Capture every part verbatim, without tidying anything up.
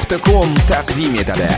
nuqta com taqdim etadi.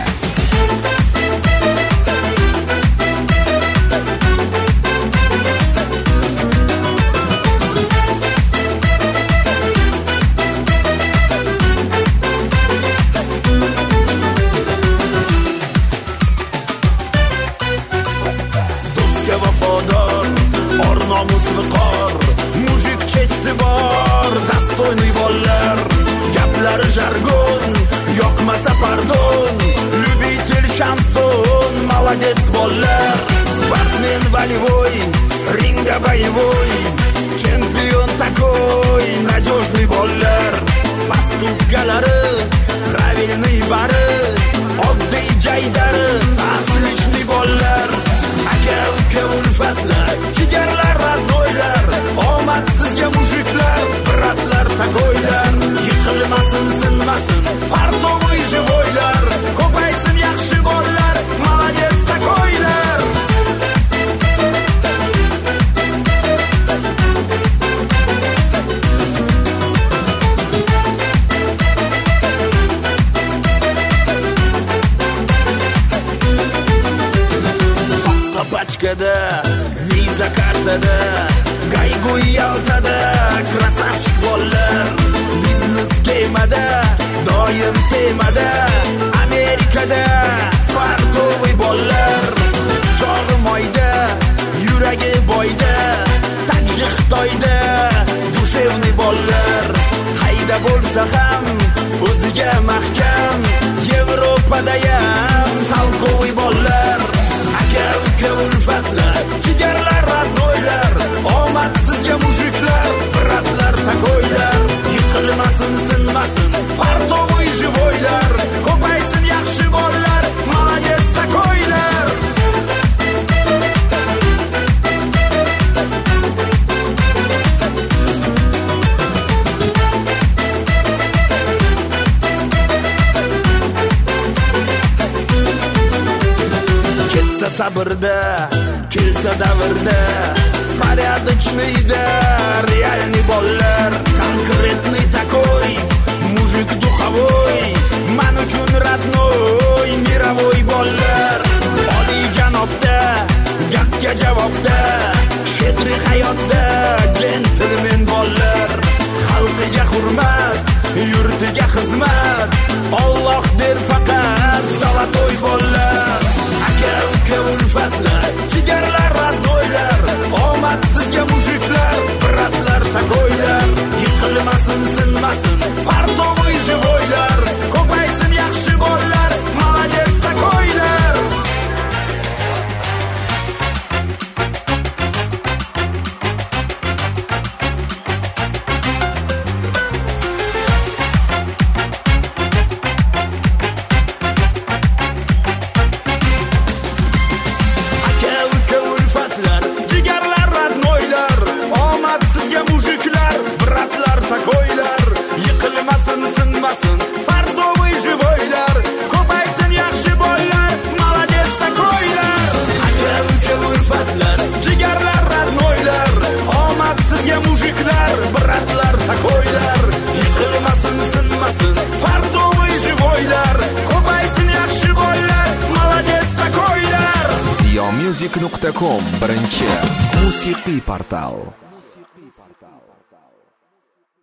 Vafodor, or nomus viqor, mujik chesti bor, dastoyniy bollar, gaplari jargon, yoqmasa pardon, lyubitel shanson, молодец bollar, sportmen voleyboy, ringda boевой, chempion takoy, надежный bollar, поступkalari, правильный bari, oddiy jaydari, отличный bollar. Aka uka ulfatlar, jigarlar, radnoylar, omadsizga mujiklar, bratlar, takoylar, yiqilmasin, sinmasin, fartovoy jivoylar, ko'paysin yaxshi bollar, молодец takoylar. Pachkada, viza kartada, Gayguy Yaltada, krasavchik bollar, biznes kemada, doim temada, Amerikada, fartovoy bollar, chog'i moyda, yuragi boyda, takshi Xitoyda, dushevniy bollar, qayda bo'lsa ham, o'ziga mahkam, Yevropadayam, talkovoy bollar. Aka uka ulfatlar, jigarlar, radnoylar, omadsizga mujiklar, bratlar, takoylar, yiqilmasin, sinmasin, fartovoy jivoylar, ko'paysin yaxshi bollar, молодец takoylar. Ketsa sabrda, kelsa davrda, порядочный да, реальный bollar, конкретный такой, mujik духовой, man uchun radnoy, мировой bollar, oliy janobda, gapga javobda, shedri hayotda, gentlemen bollar, xalqiga hurmat, yurtiga xizmat, Alloh der faqat zolotoy bollar. Aka uka ulfatlar, jigarlar, radnoylar, omadsizga mujiklar, bratlar, takoylar, yiqilmasin, sinmasin, fartovoy jivoylar, ko'paysin yaxshi bollar, молодец takoylar. music nuqta com birinchi musiqiy portal.